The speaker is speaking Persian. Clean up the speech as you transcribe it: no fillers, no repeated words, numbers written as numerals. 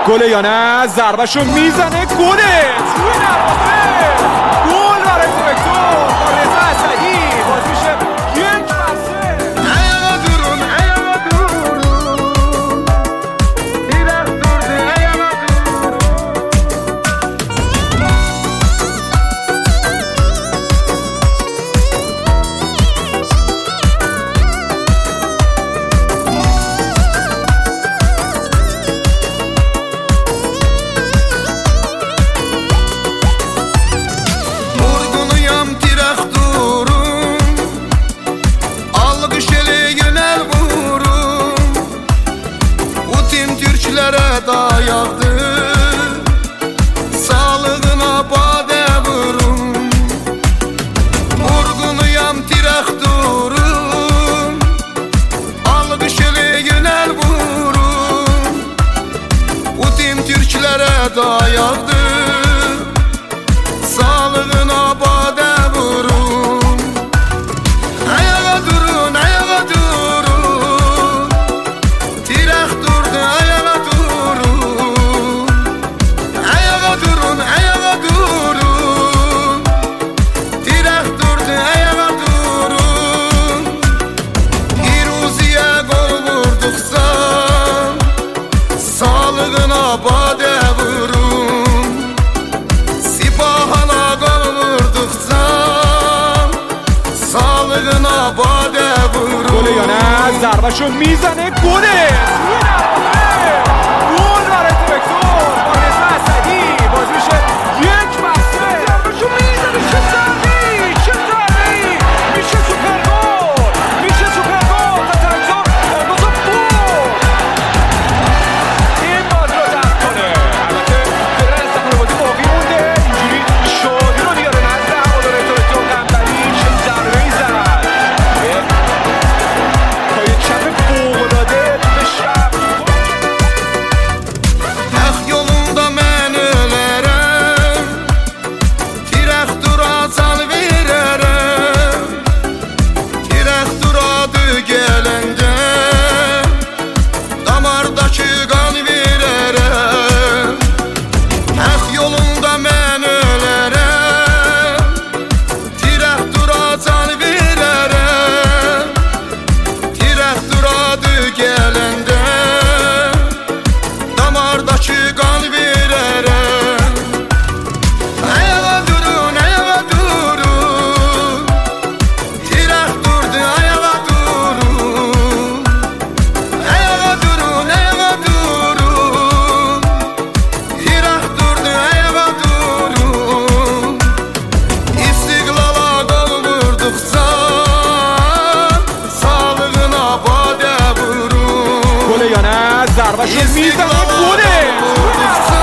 گله یا نه؟ ضربشو میزنه، گله توی دروازه، گل برای ترکتور با رضا اسدی. باز میشه 1-0. Dayaqdı sağlığına badə vurum, vurğunuyam traktorum, alqış elə yönəl vurum. Utim türklərə dayaqdı sağlığına badə vurum. Ayağa durun, ayağa durun, traktorda ayağa durun. Ayağa durun, ayağa durun, traktorda ayağa durun. İruziyə qol vurduqsa sağlığına badə vurun. Sipahana qol vurduqsa sağlığına badə vurun. گله یا نه؟ ضربشو میزنه، گله توی دروازه، گل برای ترکتور با رضا اسدی. باز میشه 1-0. ضربشو میزنه، چه ضربه‌ای، چه ضربه‌ای، میشه سوپر گل، میشه سوپر گل و ترکتور بازو برد. این بازی رو دفع کنه. البته فعلا استقلال بازی باقی مونده، اینجوری شادی رو بیاره نزد هوادارهای ترکتور. قنبری چه ضربه‌ای زد، پای چپ فوق‌العاده توپ شب. Haq yolunda mən ölərəm, traktora can verərəm. Traktor adı gələndə damardakı qan verərəm. Haq yolunda mən ölərəm, traktora can verərəm. Traktor adı gələndə damardakı qan verərəm. Ayağa durun, ayağa durun, traktorda ayağa durun. Ayağa durun, ayağa durun, traktorda ayağa durun. İstiqlala qol vurduqsa sağlığına badə vurun. گله یا نه؟ ضربشو میزنه، گله.